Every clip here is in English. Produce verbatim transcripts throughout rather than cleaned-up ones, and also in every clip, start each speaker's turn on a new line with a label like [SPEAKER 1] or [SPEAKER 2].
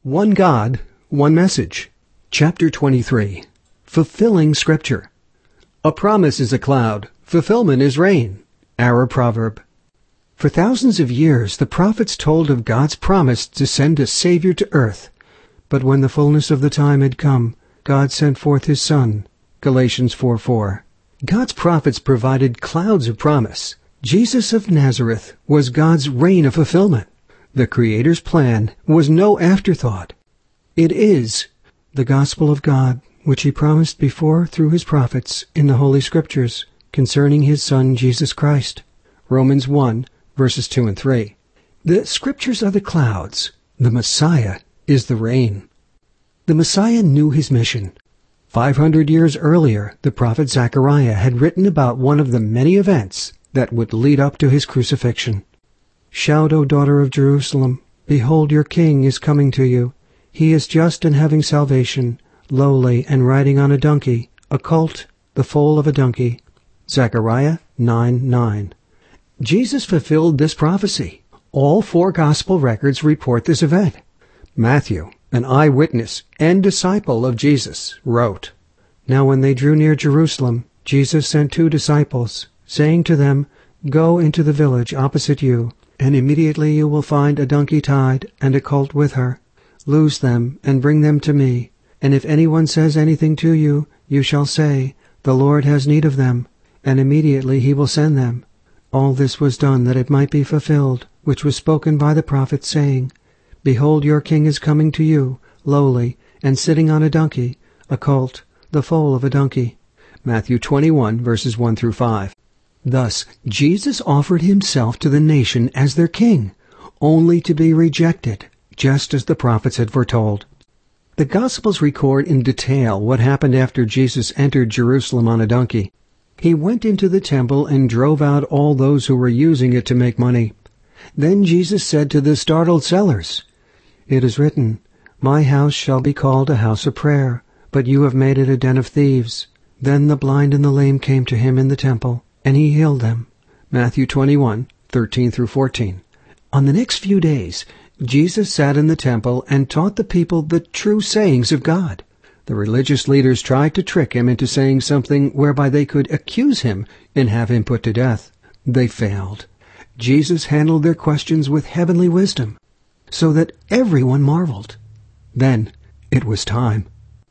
[SPEAKER 1] One God, One Message. Chapter twenty-three. Fulfilling Scripture. A promise is a cloud, fulfillment is rain. Our proverb. For thousands of years the prophets told of God's promise to send a Savior to earth. But when the fullness of the time had come, God sent forth His Son. Galatians four four. God's prophets provided clouds of promise. Jesus of Nazareth was God's reign of fulfillment. The Creator's plan was no afterthought. It is the gospel of God, which He promised before through His prophets in the Holy Scriptures concerning His Son Jesus Christ. Romans one, verses two and three. The Scriptures are the clouds. The Messiah is the rain. The Messiah knew His mission. Five hundred years earlier, the prophet Zechariah had written about one of the many events that would lead up to His crucifixion. Shout, O daughter of Jerusalem, behold, your king is coming to you. He is just and having salvation, lowly and riding on a donkey, a colt, the foal of a donkey. Zechariah nine nine. Jesus fulfilled this prophecy. All four gospel records report this event. Matthew, an eyewitness and disciple of Jesus, wrote, Now when they drew near Jerusalem, Jesus sent two disciples, saying to them, Go into the village opposite you, and immediately you will find a donkey tied and a colt with her. Loose them and bring them to me. And if anyone says anything to you, you shall say, The Lord has need of them, and immediately He will send them. All this was done that it might be fulfilled, which was spoken by the prophet, saying, Behold, your king is coming to you, lowly, and sitting on a donkey, a colt, the foal of a donkey. Matthew twenty-one, verses one through five. Thus, Jesus offered Himself to the nation as their king, only to be rejected, just as the prophets had foretold. The Gospels record in detail what happened after Jesus entered Jerusalem on a donkey. He went into the temple and drove out all those who were using it to make money. Then Jesus said to the startled sellers, It is written, My house shall be called a house of prayer, but you have made it a den of thieves. Then the blind and the lame came to Him in the temple, and He healed them. Matthew twenty-one, thirteen through fourteen. On the next few days, Jesus sat in the temple and taught the people the true sayings of God. The religious leaders tried to trick Him into saying something whereby they could accuse Him and have Him put to death. They failed. Jesus handled their questions with heavenly wisdom, so that everyone marveled. Then it was time.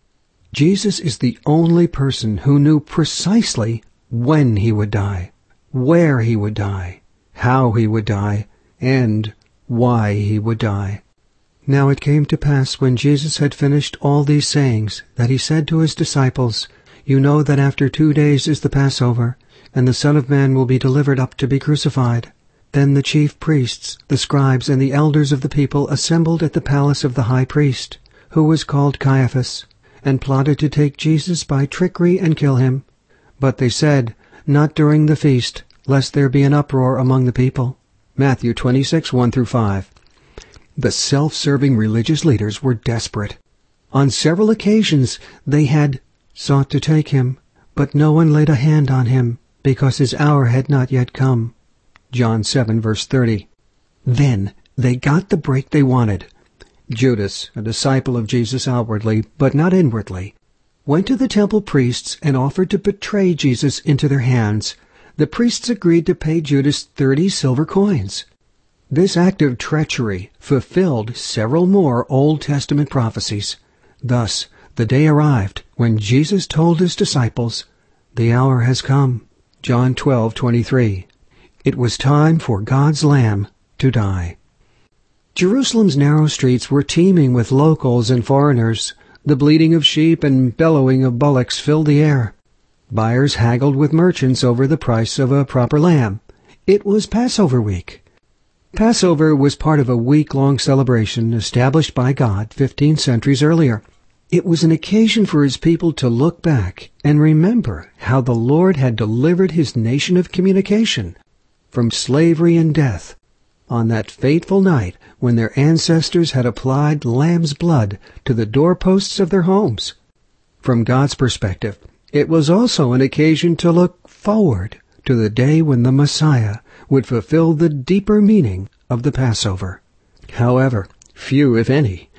[SPEAKER 1] Jesus is the only person who knew precisely when He would die, where He would die, how He would die, and why He would die. Now it came to pass, when Jesus had finished all these sayings, that He said to His disciples, You know that after two days is the Passover, and the Son of Man will be delivered up to be crucified. Then the chief priests, the scribes, and the elders of the people assembled at the palace of the high priest, who was called Caiaphas, and plotted to take Jesus by trickery and kill Him. But they said, Not during the feast, lest there be an uproar among the people. Matthew twenty-six, one through five. The self-serving religious leaders were desperate. On several occasions they had sought to take Him, but no one laid a hand on Him, because His hour had not yet come. John seven, verse thirty. Then they got the break they wanted. Judas, a disciple of Jesus outwardly, but not inwardly, went to the temple priests and offered to betray Jesus into their hands. The priests agreed to pay Judas thirty silver coins. This act of treachery fulfilled several more Old Testament prophecies. Thus, the day arrived when Jesus told His disciples, The hour has come. John twelve, twenty-three. It was time for God's Lamb to die. Jerusalem's narrow streets were teeming with locals and foreigners. The bleating of sheep and bellowing of bullocks filled the air. Buyers haggled with merchants over the price of a proper lamb. It was Passover week. Passover was part of a week-long celebration established by God fifteen centuries earlier. It was an occasion for His people to look back and remember how the Lord had delivered His nation of communication from slavery and death on that fateful night when their ancestors had applied lamb's blood to the doorposts of their homes. From God's perspective, it was also an occasion to look forward to the day when the Messiah would fulfill the deeper meaning of the Passover. However, few, if any,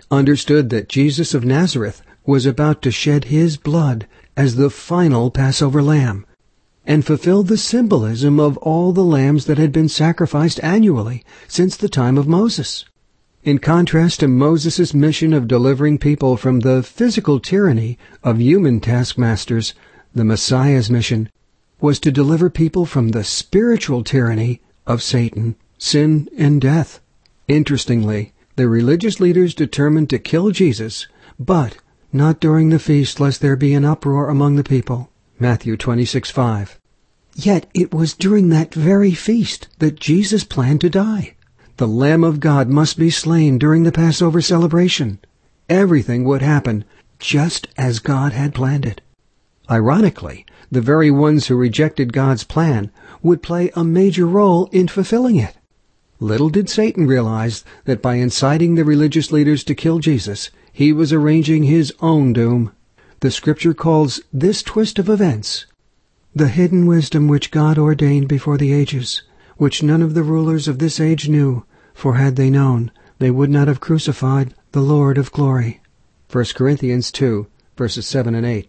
[SPEAKER 1] understood that Jesus of Nazareth was about to shed his blood as the final Passover lamb, and fulfill the symbolism of all the lambs that had been sacrificed annually since the time of Moses. In contrast to Moses' mission of delivering people from the physical tyranny of human taskmasters, the Messiah's mission was to deliver people from the spiritual tyranny of Satan, sin, and death. Interestingly, the religious leaders determined to kill Jesus, but not during the feast, lest there be an uproar among the people. Matthew twenty-six five. Yet it was during that very feast that Jesus planned to die. The Lamb of God must be slain during the Passover celebration. Everything would happen just as God had planned it. Ironically, the very ones who rejected God's plan would play a major role in fulfilling it. Little did Satan realize that by inciting the religious leaders to kill Jesus, he was arranging his own doom. The Scripture calls this twist of events the hidden wisdom which God ordained before the ages, which none of the rulers of this age knew, for had they known, they would not have crucified the Lord of glory. First Corinthians two, verses seven and eight.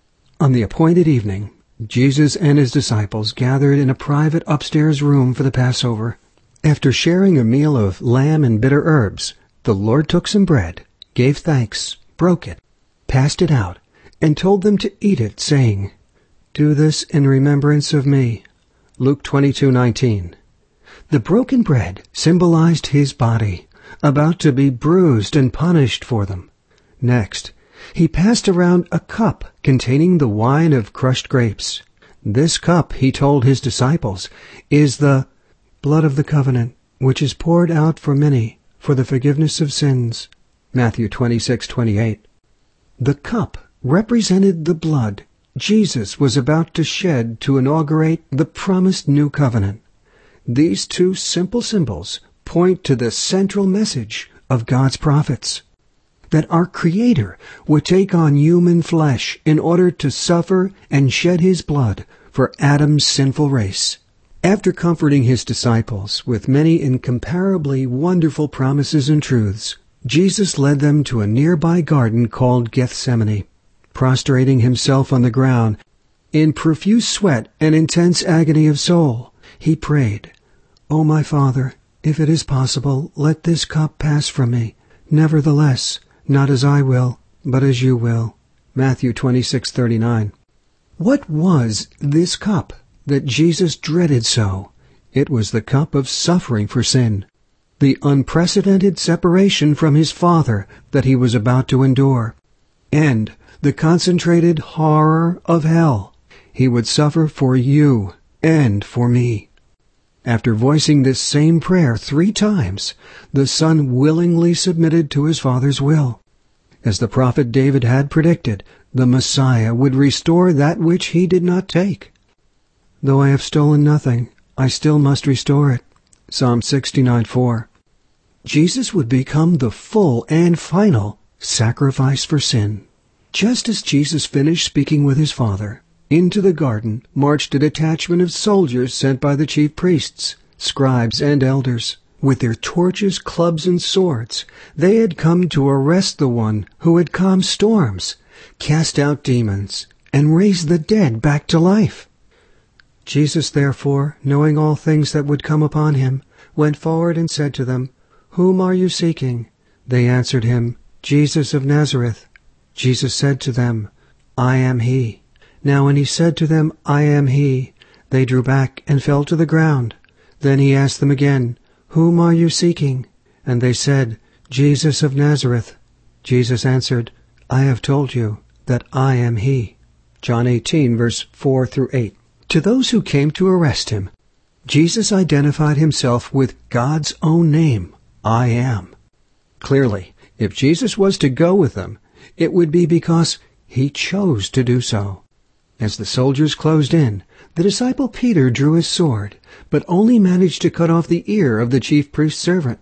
[SPEAKER 1] On the appointed evening, Jesus and his disciples gathered in a private upstairs room for the Passover. After sharing a meal of lamb and bitter herbs, the Lord took some bread, gave thanks, broke it, passed it out, and told them to eat it, saying, "Do this in remembrance of me." Luke twenty-two nineteen. The broken bread symbolized his body, about to be bruised and punished for them. Next, he passed around a cup containing the wine of crushed grapes. This cup, he told his disciples, is the blood of the covenant, which is poured out for many for the forgiveness of sins. Matthew twenty-six twenty-eight. The cup represented the blood Jesus was about to shed to inaugurate the promised new covenant. These two simple symbols point to the central message of God's prophets, that our Creator would take on human flesh in order to suffer and shed his blood for Adam's sinful race. After comforting his disciples with many incomparably wonderful promises and truths, Jesus led them to a nearby garden called Gethsemane. Prostrating himself on the ground, in profuse sweat and intense agony of soul, he prayed, "O my Father, if it is possible, let this cup pass from me. Nevertheless, not as I will, but as you will." Matthew twenty-six thirty-nine. What was this cup that Jesus dreaded so? It was the cup of suffering for sin, the unprecedented separation from his Father that he was about to endure, and the concentrated horror of hell he would suffer for you and for me. After voicing this same prayer three times, the Son willingly submitted to his Father's will. As the prophet David had predicted, the Messiah would restore that which he did not take. "Though I have stolen nothing, I still must restore it." Psalm sixty-nine four. Jesus would become the full and final sacrifice for sin. Just as Jesus finished speaking with his Father, into the garden marched a detachment of soldiers sent by the chief priests, scribes, and elders. With their torches, clubs, and swords, they had come to arrest the one who had calmed storms, cast out demons, and raised the dead back to life. Jesus, therefore, knowing all things that would come upon him, went forward and said to them, "Whom are you seeking?" They answered him, "Jesus of Nazareth." Jesus said to them, "I am he." Now when he said to them, "I am he," they drew back and fell to the ground. Then he asked them again, "Whom are you seeking?" And they said, "Jesus of Nazareth." Jesus answered, "I have told you that I am he." John eighteen, verse four through eight. To those who came to arrest him, Jesus identified himself with God's own name, I am. Clearly, if Jesus was to go with them, it would be because he chose to do so. As the soldiers closed in, the disciple Peter drew his sword, but only managed to cut off the ear of the chief priest's servant.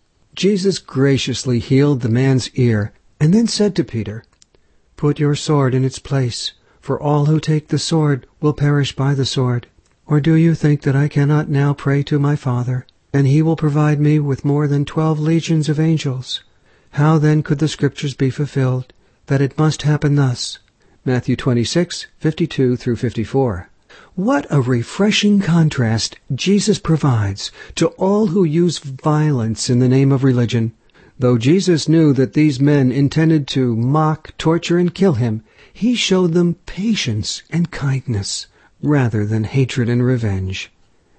[SPEAKER 1] Jesus graciously healed the man's ear, and then said to Peter, "Put your sword in its place, for all who take the sword will perish by the sword. Or do you think that I cannot now pray to my Father, and he will provide me with more than twelve legions of angels? How then could the Scriptures be fulfilled, that it must happen thus? Matthew twenty-six, fifty-two through fifty-four. What a refreshing contrast Jesus provides to all who use violence in the name of religion. Though Jesus knew that these men intended to mock, torture, and kill him, he showed them patience and kindness, rather than hatred and revenge.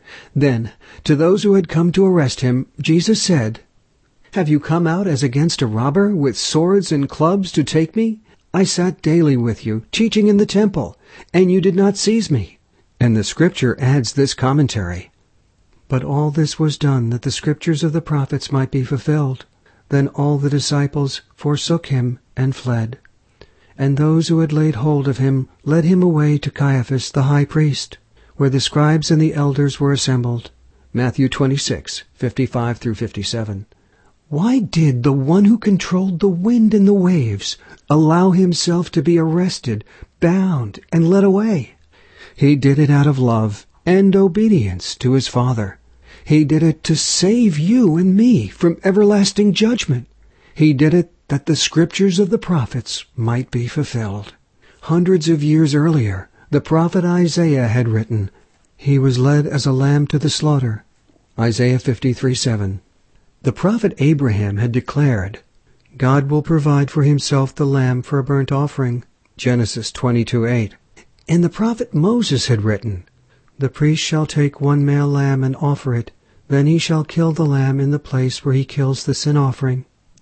[SPEAKER 1] Then, to those who had come to arrest him, Jesus said, "Have you come out as against a robber, with swords and clubs to take me? I sat daily with you, teaching in the temple, and you did not seize me." And the Scripture adds this commentary, "But all this was done that the Scriptures of the prophets might be fulfilled. Then all the disciples forsook him and fled. And those who had laid hold of him led him away to Caiaphas the high priest, where the scribes and the elders were assembled." Matthew twenty-six, fifty-five through fifty-seven. Why did the one who controlled the wind and the waves allow himself to be arrested, bound, and led away? He did it out of love and obedience to his Father. He did it to save you and me from everlasting judgment. He did it that the Scriptures of the prophets might be fulfilled. Hundreds of years earlier, the prophet Isaiah had written, "He was led as a lamb to the slaughter." Isaiah fifty-three, seven. The prophet Abraham had declared, "God will provide for himself the lamb for a burnt offering." Genesis twenty-two, eight. And the prophet Moses had written, "The priest shall take one male lamb and offer it. Then he shall kill the lamb in the place where he kills the sin offering."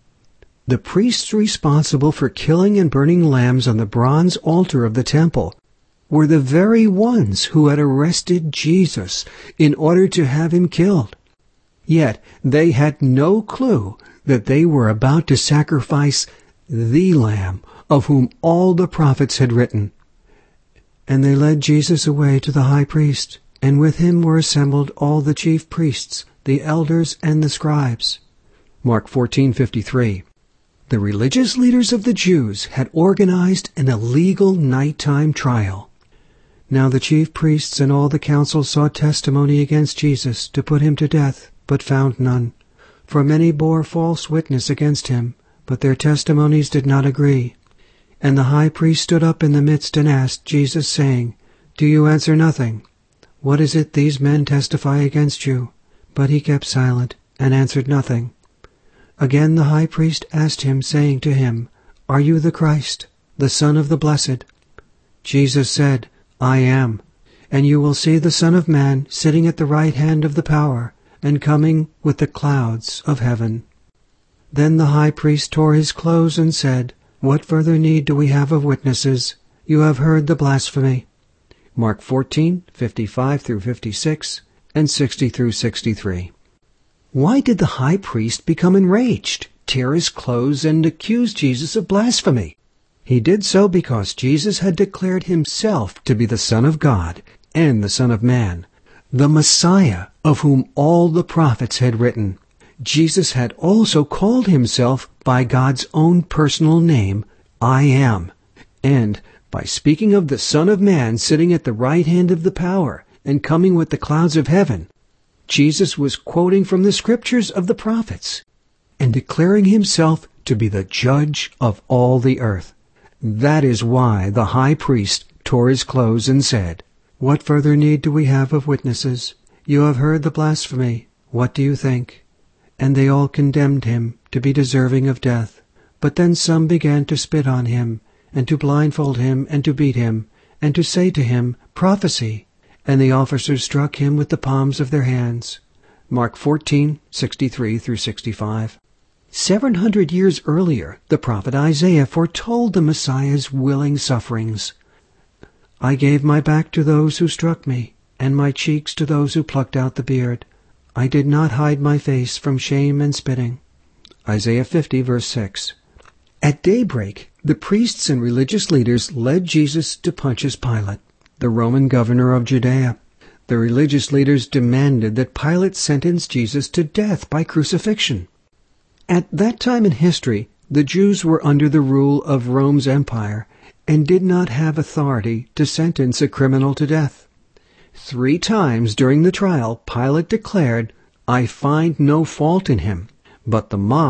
[SPEAKER 1] The priests responsible for killing and burning lambs on the bronze altar of the temple were the very ones who had arrested Jesus in order to have him killed. Yet they had no clue that they were about to sacrifice the Lamb of whom all the prophets had written. And they led Jesus away to the high priest, and with him were assembled all the chief priests, the elders, and the scribes. Mark fourteen, fifty-three. The religious leaders of the Jews had organized an illegal nighttime trial. Now the chief priests and all the council sought testimony against Jesus to put him to death, but found none. For many bore false witness against him, but their testimonies did not agree. And the high priest stood up in the midst and asked Jesus, saying, "Do you answer nothing? What is it these men testify against you?" But he kept silent and answered nothing. Again the high priest asked him, saying to him, "Are you the Christ, the Son of the Blessed?" Jesus said, "I am. And you will see the Son of Man sitting at the right hand of the power, and coming with the clouds of heaven." Then the high priest tore his clothes and said, "What further need do we have of witnesses? You have heard the blasphemy." Mark fourteen, fifty-five through fifty-six, and sixty through sixty-three. Why did the high priest become enraged, tear his clothes, and accuse Jesus of blasphemy? He did so because Jesus had declared himself to be the Son of God and the Son of Man, the Messiah of whom all the prophets had written. Jesus had also called himself by God's own personal name, I Am, and by speaking of the Son of Man sitting at the right hand of the power and coming with the clouds of heaven, Jesus was quoting from the Scriptures of the prophets and declaring himself to be the judge of all the earth. That is why the high priest tore his clothes and said, "What further need do we have of witnesses? You have heard the blasphemy. What do you think?" And they all condemned him to be deserving of death. But then some began to spit on him, and to blindfold him, and to beat him, and to say to him, "Prophesy." And the officers struck him with the palms of their hands. Mark fourteen, sixty-three through sixty-five. Seven hundred years earlier, the prophet Isaiah foretold the Messiah's willing sufferings. "I gave my back to those who struck me, and my cheeks to those who plucked out the beard. I did not hide my face from shame and spitting." Isaiah fifty, verse six. At daybreak, the priests and religious leaders led Jesus to Pontius Pilate, the Roman governor of Judea. The religious leaders demanded that Pilate sentence Jesus to death by crucifixion. At that time in history, the Jews were under the rule of Rome's empire and did not have authority to sentence a criminal to death. Three times during the trial, Pilate declared, "I find no fault in him." But the mob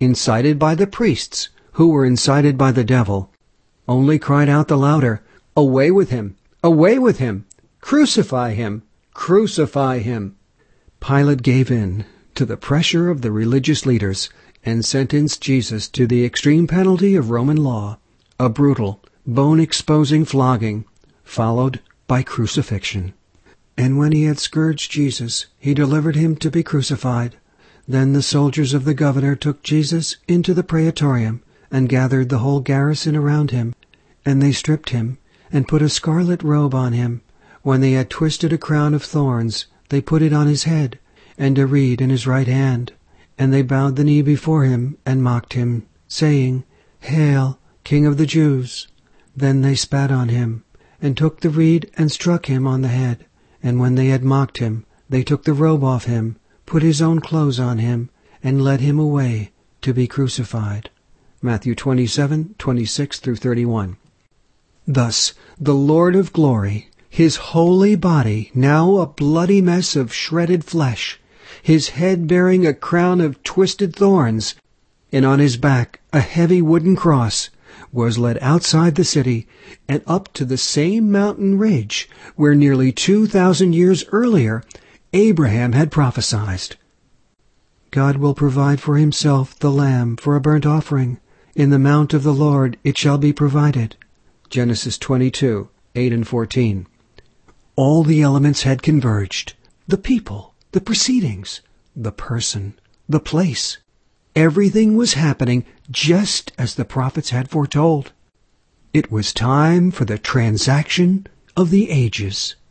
[SPEAKER 1] incited by the priests, who were incited by the devil, only cried out the louder, "Away with him! Away with him! Crucify him! Crucify him!" Pilate gave in to the pressure of the religious leaders and sentenced Jesus to the extreme penalty of Roman law, a brutal, bone-exposing flogging, followed by crucifixion. And when he had scourged Jesus, he delivered him to be crucified. Then the soldiers of the governor took Jesus into the praetorium and gathered the whole garrison around him. And they stripped him and put a scarlet robe on him. When they had twisted a crown of thorns, they put it on his head, and a reed in his right hand. And they bowed the knee before him and mocked him, saying, "Hail, King of the Jews!" Then they spat on him, and took the reed and struck him on the head. And when they had mocked him, they took the robe off him, put his own clothes on him, and led him away to be crucified. Matthew twenty-seven, twenty-six through thirty-one. Thus the Lord of glory, his holy body now a bloody mess of shredded flesh, his head bearing a crown of twisted thorns, and on his back a heavy wooden cross, was led outside the city and up to the same mountain ridge where nearly two thousand years earlier Abraham had prophesied. God will provide for himself the lamb for a burnt offering. In the mount of the Lord it shall be provided. Genesis twenty-two, eight and fourteen. All the elements had converged. The people, the proceedings, the person, the place. Everything was happening just as the prophets had foretold. It was time for the transaction of the ages.